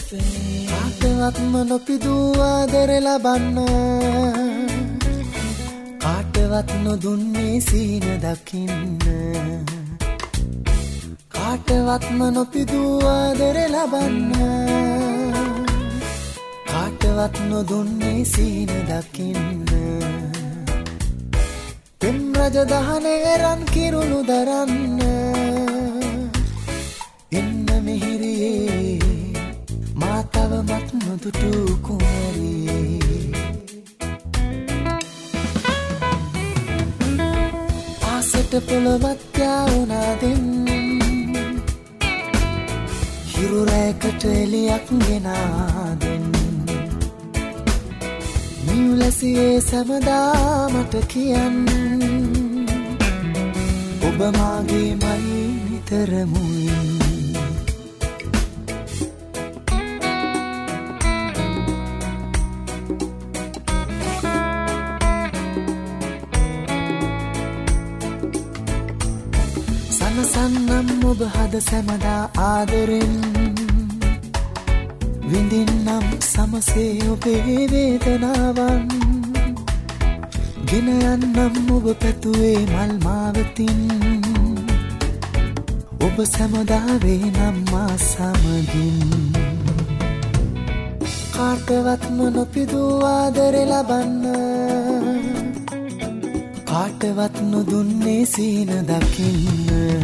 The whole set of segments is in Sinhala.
කාටවත්ම නොපිදූ ආදර ලබන්න කාටවත් නොදුන්නේ සීන දකින්න කාටවත්ම නොපිදූ ආදර ලබන්න කාටවත් නොදුන්නේ සීන දකින්න පෙම් රජ දහනේ රන් කිරුළු දරන්න එන්න මිහිරියේ මා තවමත් නොදුටු කුමරියේ ආසට පොළවත් යාවුනා දෙන්න හිරු රැකට එලියක් ගෙනා දෙන්න නිව්ලසියේ සමදා මට කියන්න ඔබ මාගේ මයි නිතරමුයි සනසන්නම් ඔබ හද සැමදා ආදරෙන් විඳින්නම් සමසේ ඔබේ වේදනාවන් ගෙන යන්නම් ඔබ පැතුවේ මල් මාවතින් ඔබ සැමදා වේනම් මා සමගින් කාටවත්ම නොපිදූ ආදර ලබන්න කාටවත් නොදුන්නේ සීන දකින්න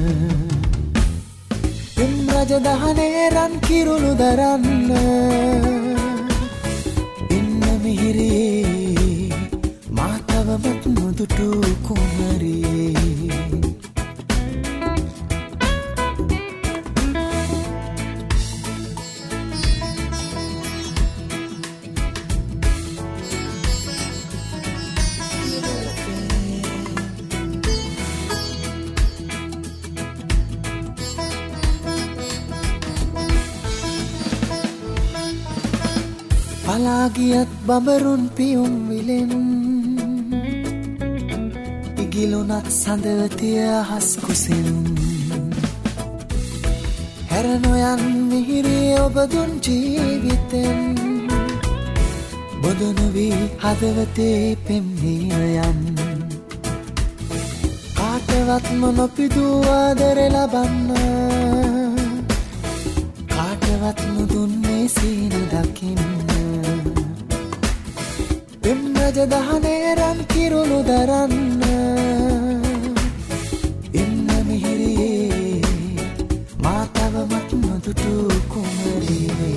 පෙම් රජ දහනේ රන් කිරුළු දරන්න එන්න මිහිරියේ මා තවමත් නොදුටු කුමරියේ පලාගියත් බඹරුන් පියුම් විලෙන් ඉගිලුනත් සඳවතිය අහස් කුසින් හැර නොයන් මිහිරී ඔබ දුන් ජීවිතෙන් බොදු වී හදවතේ පෙම්වීම යන් කාටවත්ම නොපිදූ ආදර ලබන්න කාටවත් නොදුන්නේ සීන දකින්න පෙම් රජ දහනේ රන් කිරුළු දරන්න එන්න මිහිරියේ මා තවමත් නොදුටු කුමරියේ